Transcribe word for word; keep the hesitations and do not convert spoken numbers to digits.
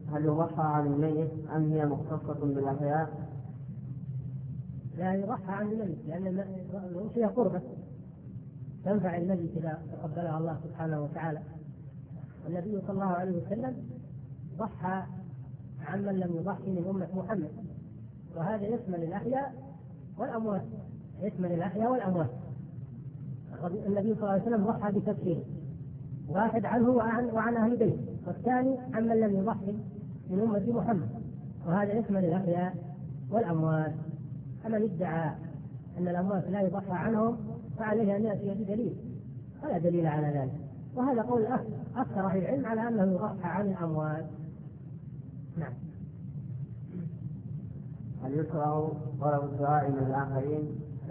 هل يضحى عن الميت أم هي مختصة بالأحياء؟ لا يضحى عن الميت، لأن الأضحية قربة تنفع الميت إذا تقبلها الله سبحانه وتعالى. النبي صلى الله عليه وسلم ضحى عمن لم يضحي من أمة محمد، وهذا يشمل الأحياء والأموات، يشمل الأحياء والأموات. النبي صلى الله عليه وسلم ضحى بتفسير، واحد عنه وعن, وعن أهل بيته، والثاني عمن لم يضحي من أمة محمد، وهذا يشمل الأحياء والأموات. أما ادعى أن الأموات لا يضحى عنهم فعليه أن يأتي بدليل، ولا دليل على ذلك، وهذا قول أكثر أهل العلم على أنه يضحى عن الأموات. نعم. هل يشرع طلب الدعاء من الآخرين